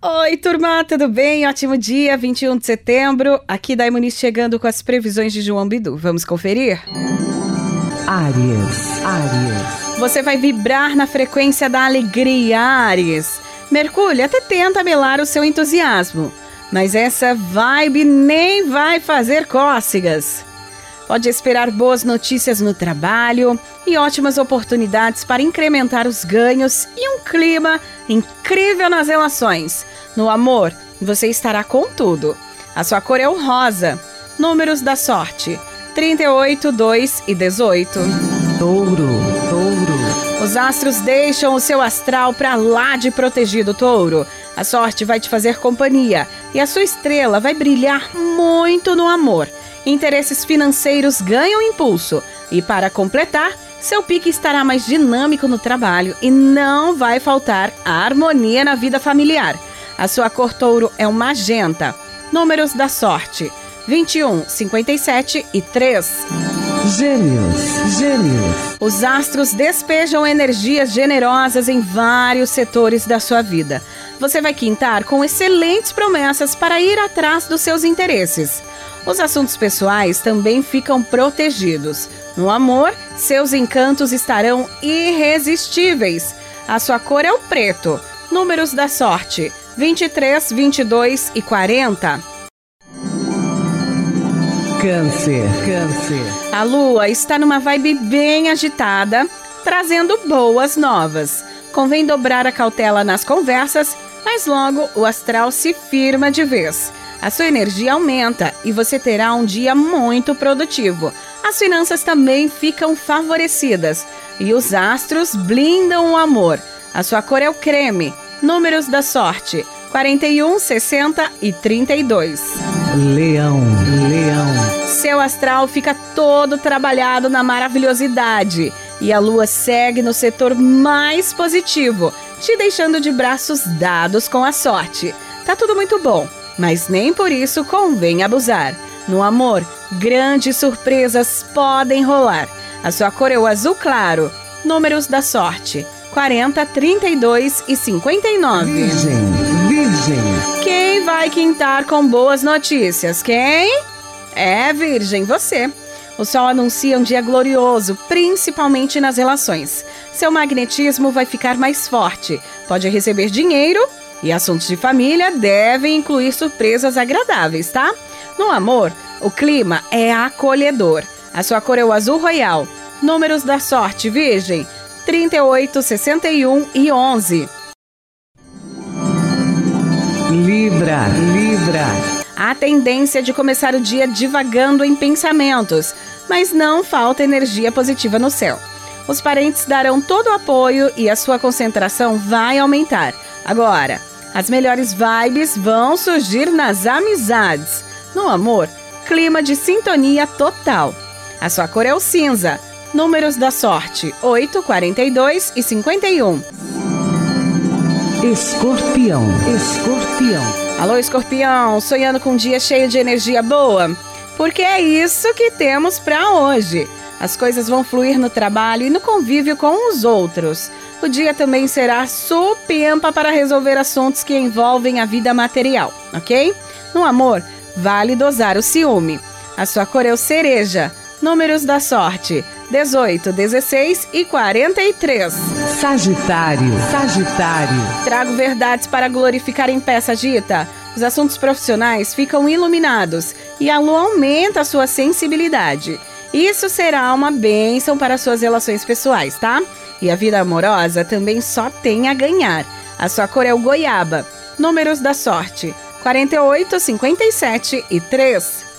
Oi, turma, tudo bem? Ótimo dia, 21 de setembro. Aqui Day Muniz chegando com as previsões de João Bidu. Vamos conferir? Áries. Você vai vibrar na frequência da alegria, Áries. Mercúrio até tenta melar o seu entusiasmo, mas essa vibe nem vai fazer cócegas. Pode esperar boas notícias no trabalho e ótimas oportunidades para incrementar os ganhos e um clima incrível nas relações. No amor, você estará com tudo. A sua cor é o rosa. Números da sorte: 38, 2 e 18. Touro. Os astros deixam o seu astral para lá de protegido, Touro. A sorte vai te fazer companhia e a sua estrela vai brilhar muito no amor. Interesses financeiros ganham impulso e, para completar, seu pique estará mais dinâmico no trabalho e não vai faltar a harmonia na vida familiar. A sua cor, Touro, é o magenta. Números da sorte: 21, 57 e 3. Gêmeos. Os astros despejam energias generosas em vários setores da sua vida. Você vai quintar com excelentes promessas para ir atrás dos seus interesses. Os assuntos pessoais também ficam protegidos. No amor, seus encantos estarão irresistíveis. A sua cor é o preto. Números da sorte: 23, 22 e 40. Câncer. A lua está numa vibe bem agitada, trazendo boas novas. Convém dobrar a cautela nas conversas, mas logo o astral se firma de vez. A sua energia aumenta e você terá um dia muito produtivo. As finanças também ficam favorecidas e os astros blindam o amor. A sua cor é o creme. Números da sorte: 41, 60 e 32. Leão. Seu astral fica todo trabalhado na maravilhosidade e a lua segue no setor mais positivo, te deixando de braços dados com a sorte. Tá tudo muito bom, mas nem por isso convém abusar. No amor, grandes surpresas podem rolar. A sua cor é o azul claro. Números da sorte: 40, 32 e 59. Virgem. Quem vai quintar com boas notícias? Quem? É, Virgem, você. O sol anuncia um dia glorioso, principalmente nas relações. Seu magnetismo vai ficar mais forte. Pode receber dinheiro e assuntos de família devem incluir surpresas agradáveis, tá? No amor, o clima é acolhedor. A sua cor é o azul royal. Números da sorte, Virgem: 38, 61 e 11. Libra. Há tendência de começar o dia divagando em pensamentos, mas não falta energia positiva no céu. Os parentes darão todo o apoio e a sua concentração vai aumentar. Agora, as melhores vibes vão surgir nas amizades. No amor, clima de sintonia total. A sua cor é o cinza. Números da sorte: 8, 42 e 51. Escorpião. Alô, Escorpião, sonhando com um dia cheio de energia boa? Porque é isso que temos para hoje. As coisas vão fluir no trabalho e no convívio com os outros. O dia também será supimpa para resolver assuntos que envolvem a vida material, ok? No amor, vale dosar o ciúme. A sua cor é o cereja. Números da sorte: 18, 16 e 43. Sagitário. Trago verdades para glorificar em pé, Sagita. Os assuntos profissionais ficam iluminados e a lua aumenta a sua sensibilidade. Isso será uma bênção para suas relações pessoais, tá? E a vida amorosa também só tem a ganhar. A sua cor é o goiaba. Números da sorte: 48, 57 e 3.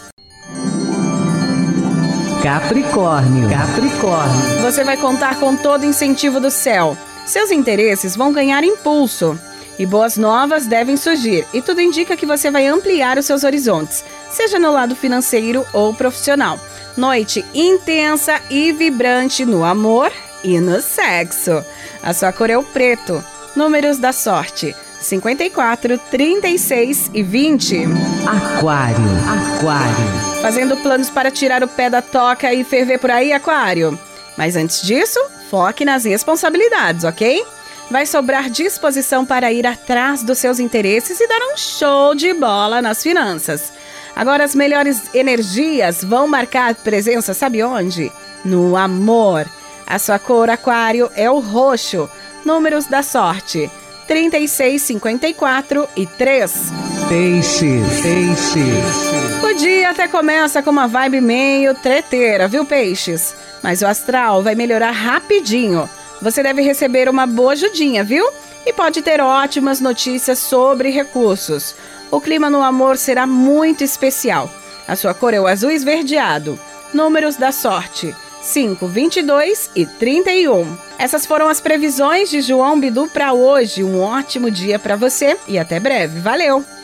Capricórnio. Você vai contar com todo o incentivo do céu. Seus interesses vão ganhar impulso e boas novas devem surgir. E tudo indica que você vai ampliar os seus horizontes, seja no lado financeiro ou profissional. Noite intensa e vibrante no amor e no sexo. A sua cor é o preto. Números da sorte: 54, 36 e 20. Aquário. Fazendo planos para tirar o pé da toca e ferver por aí, Aquário? Mas antes disso, foque nas responsabilidades, ok? vai sobrar disposição para ir atrás dos seus interesses e dar um show de bola nas finanças. Agora as melhores energias vão marcar presença, sabe onde? No amor. A sua cor aquário é o roxo. Números da sorte: 36, 54 e 3. Peixes. O dia até começa com uma vibe meio treteira, viu, peixes? Mas o astral vai melhorar rapidinho. Você deve receber uma boa ajudinha, viu? E pode ter ótimas notícias sobre recursos. O clima no amor será muito especial. A sua cor é o azul esverdeado. Números da sorte: 5, 22 e 31. Essas foram as previsões de João Bidu para hoje. Um ótimo dia para você e até breve. Valeu!